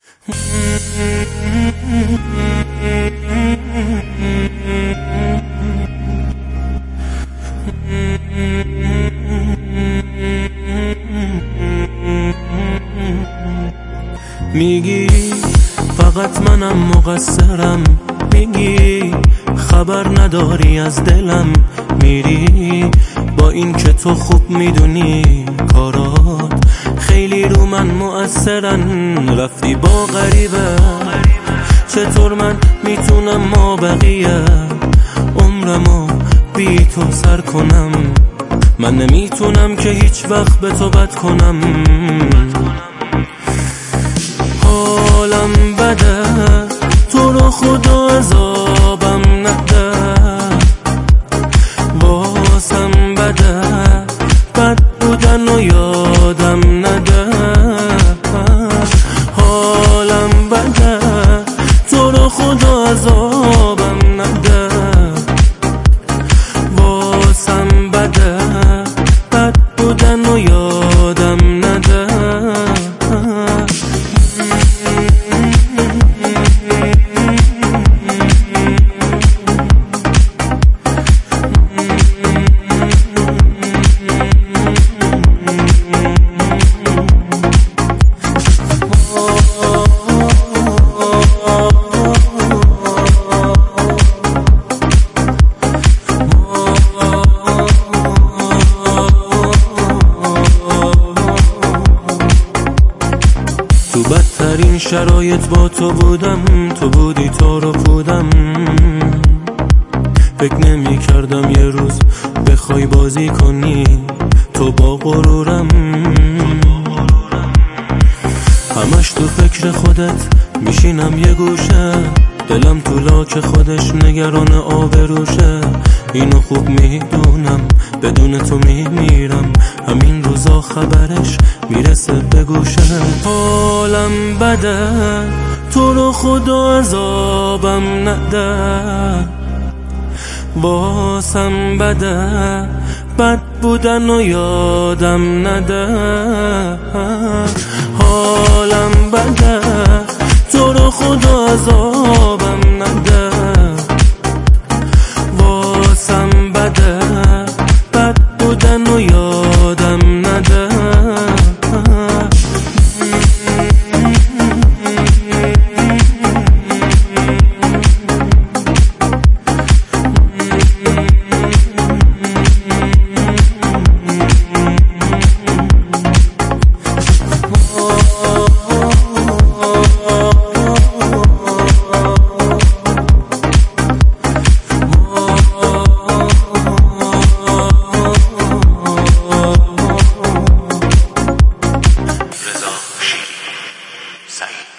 میگی فقط منم مقصرم، میگی خبر نداری از دلم، میری با این که تو خوب میدونی کارات خیلی رو من مؤثرن. رفتی با غریبه، چطور من میتونم ما بقیه عمرمو بی تو سر کنم؟ من نمیتونم که هیچ وقت به تو بد کنم. حالم بده، تو رو خدا عذابم نده، واسم بده بد بودن و یادم نده. حالم بده، تو رو خدا عذابم نده، واسم بده بد بودن و یادم نده. تو بدترین شرایط با تو بودم، تو بودی تا رو بودم. فکر نمی کردم یه روز بخوای بازی کنی تو با غرورم. همش تو فکر خودت میشینم یه گوشه، دلم تو لاک خودش نگران آبروشه. اینو خوب میدونم بدون تو میمیرم، همین روزا خبرش میرسه به گوشه. حالم بده، تو رو خدا عذابم نده، واسم بده بد بودن و یادم نده. حالم بده، تو رو خدا عذابم نده، واسم بده بد بودن و یادم نده. سعید